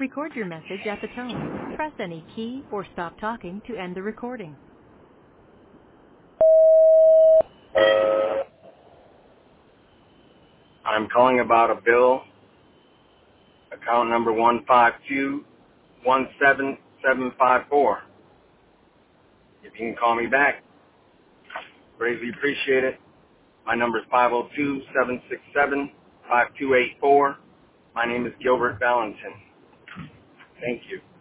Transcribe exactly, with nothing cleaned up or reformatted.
Record your message at the tone. Press any key or stop talking to end the recording. I'm calling about a bill, account number one five two one seven seven five four. If you can call me back, greatly appreciate it. My number is five oh two, seven six seven, five two eight four. My name is Gilbert Valentin. Thank you.